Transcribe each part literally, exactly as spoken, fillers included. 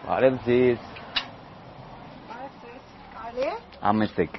Արև ձեզ։ Ամեստեք։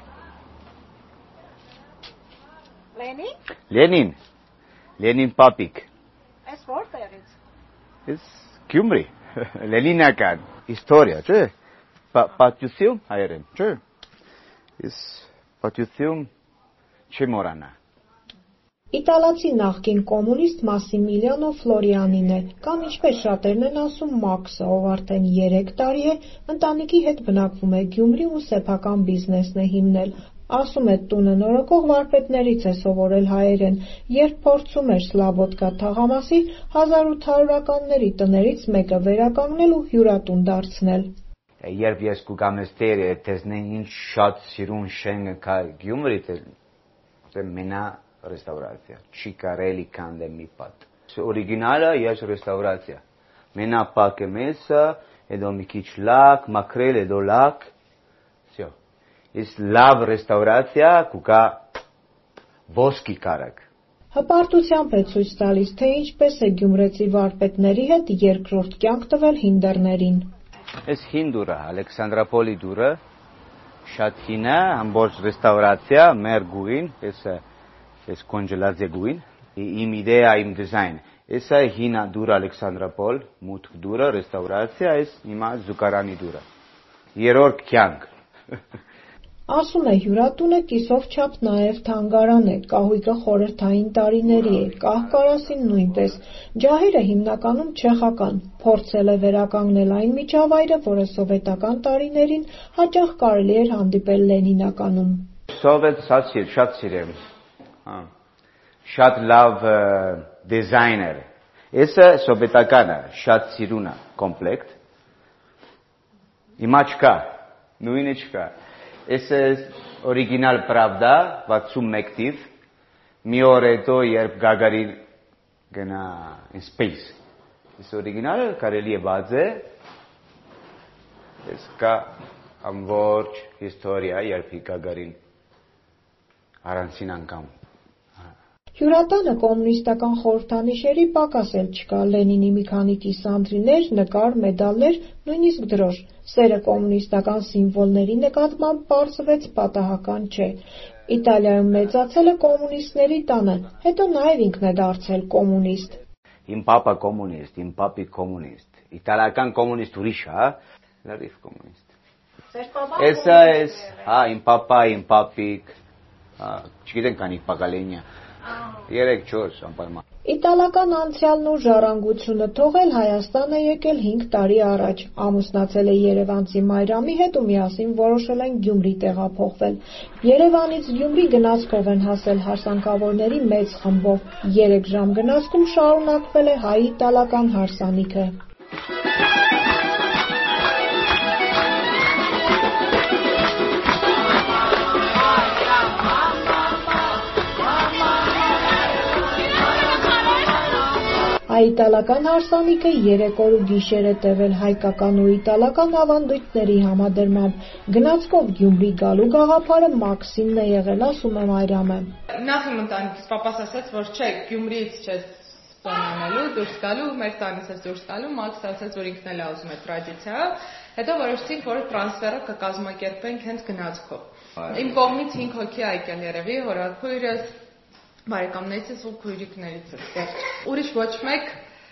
Լենին։ Լենին։ Լենին պապիկ։ Այս որտեղից։ Այս Գյումրի։ Լենինական իստորիա, չէ՞։ Պատյուսիում հայերեն, չէ՞։ Այս պատյուսիում չմորանա։ Իտալացի նախկին կոմունիստ Մասիմիլիանո Ֆլորիանին է, կամ ինչպես շատերն են ասում Մաքսը, ով արդեն երեք տարի է ընտանիքի հետ բնակվում է Գյումրի ու սեփական բիզնեսն է հիմնել։ Ասում է տունը նորոգող վարպետներից է սովորել հայերեն, երբ փորձում էր Սլաբոդկա թաղամասի հազար ութ հարյուրականների տներից մեկը վերականգնել ու հյուրատուն դարձնել։ Երբ ես կուգամ էստեր, տեսնեն ինչ շատ սիրուն շենքը կա Գյումրի, թե մենա ռեստավրացիա, չի կարելի կանդել մի պատ։ Օրիգինալը ես ռեստավրացիա, մենա պակը մեսը, հետո մի քիչ լակ, մաքրել, հետո լակ, всё։ Իսկ լավ ռեստավրացիա կուկա ոսկի կարակ։ Հպարտությամբ է ցույց տալիս, թե ինչպես է գյումրեցի վարպետների հետ երկրորդ կյանք տվել հինդերներին։ Այս հին դուրը, Ալեքսանդրապոլի դուրը, շատ հին է, ամբողջ ռեստավրացիա, մեր գույն, այս կոնջելացիա գույն, իմ իդեա, իմ դիզայն։ Էսա հին դուրը Ալեքսանդրապոլ, մուտք դուրը, ռեստավրացիա, այս հիմա զուգարանի դուրը։ Երրորդ կյանք։ Ասում է հյուրատունը կիսով չափ նաև թանգարան է, կահույքը խորհրդային տարիների է, կահ-կարասին նույնպես, ջահերը հիմնականում չեխական, փորձել է վերականգնել այն միջավայրը, որը սովետական տարիներին հաճախ կարելի էր հանդիպել Լենինականում։ Սովետ շատ սիրեմ, շատ լավ դիզայներ, էսը սովետականը, շատ սիրուն է, կոմպլեկտ, հիմա չկա, նույնը չկա։ Էսը օրիգինալ պրավդա, վաթսունմեկ թիվ, մի օր հետո, երբ Գագարին գնա in space։ Այս օրիգինալը կարելի է բացել, այս կա ամբողջ հիստորիա, երբ Գագարին առանցին անգամ։ Հյուրատանը կոմունիստական խորհրդանիշերի պակաս էլ չկա, Լենինի մի քանի կիսանդրիներ, նկար, մեդալներ, նույնիսկ դրոշ։ Սերը կոմունիստական սիմվոլների նկատմամբ պարզվեց պատահական չէ։ Իտալիայում մեծացել է կոմունիստների տանը, հետո նաև ինքն է դարձել կոմունիստ։ Իմ պապա կոմունիստ, իմ պապիկ կոմունիստ, իտալական կոմունիստ ուրիշ է, լրիվ կոմունիստ։ Էսա էս, հա, իմ պապա, իմ պապիկ, չգիտեն քանի պակալենյա, երեք չորս անպայման։ Իտալական անցյալն ու ժառանգությունը թողել Հայաստան է եկել հինգ տարի առաջ, ամուսնացել է երևանցի Մայրամի հետ ու միասին որոշել են Գյումրի տեղափոխվել։ Երևանից Գյումրի գնացքով են հասել հարսանքավորների մեծ խմբով, երեք ժամ գնացքում շարունակվել է հայ-իտալական հարսանիքը։ Հայ-իտալական հարսանիքը երեք օր ու գիշեր է տևել հայկական ու իտալական ավանդույթների համադրմամբ։ Գնացքով Գյումրի գալու գաղափարը Մաքսիմն է եղել, ասում է Մարիամը։ Նախ իմ ընտանիքից պապաս ասաց, որ չէ, Գյումրիից չես ծանոթանալու, դուրս գալու, մեր տանից ես դուրս գալու, Մաքսը ասաց, որ ինքն էլ ուզում է տրադիցիա, հետո որոշեցինք, որ տրանսֆերը կկազմակերպենք հենց գնացքով։ Իմ կողմից հինգ հոգի եկել երևի, հորաքույրս, բարեկամներիցս ու քույրիկներիցս։ Ուրիշ ոչ մեկ,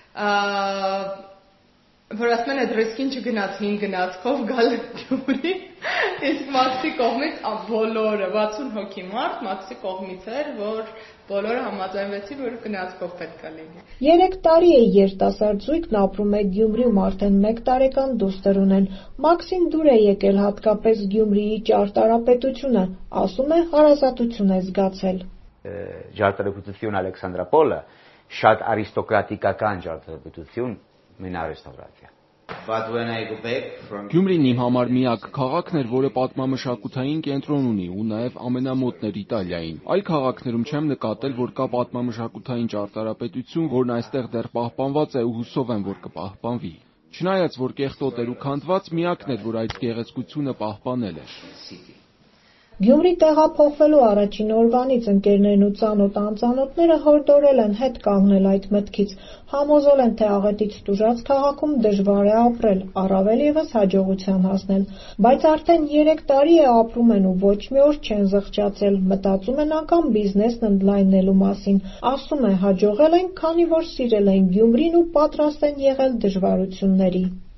որ ասում են այդ ռիսկին չգնաց հին գնացքով գալ Գյումրի, իսկ Մաքսի կողմից բոլորը, վաթսուն հոգի մարդ, Մաքսի կողմից էր, որ բոլորը համաձայնվեցին, որ գնացքով պետք է լինի։ Երեք տարի է երիտասարդ զույգն ապրում է Գյումրիում, արդեն մեկ տարեկան դուստր ունեն։ Մաքսին դուր է եկել հատկապես Գյումրիի ճարտարապետությունը, ասում է հարազատություն է զգացել։ Ճարտարապետություն Ալեքսանդրապոլը շատ արիստոկրատիկական ճարտարապետություն, մենա ռեստավրացիա։ Գյումրին իմ համար միակ քաղաքն էր, որը պատմամշակութային կենտրոն ունի ու նաև ամենամոտն էր Իտալիային։ Այլ քաղաքներում չեմ նկատել, որ կա պատմամշակութային ճարտարապետություն, որն այստեղ դեռ պահպանված է ու հուսով եմ, որ կպահպանվի։ Չնայած որ կեղտոտ էր ու քանդված, միակն էր, որ այդ գեղեցկությունը պահպանել էր։ Գյումրի տեղափոխվելու առաջին օրվանից ընկերներն ու ծանոթ անծանոթները հորդորել են հետ կանգնել այդ մտքից, համոզել են, թե աղետից տուժած քաղաքում դժվար է ապրել, առավել ևս հաջողության հասնել, բայց արդեն երեք տարի է ապրում են ու ոչ մի օր չեն զղջացել, մտածում են անգամ բիզնեսն ընդլայնելու մասին, ասում է հաջողել են, քանի որ սիրել են Գյումրին ու պատրաստ են եղել դժվարությունների։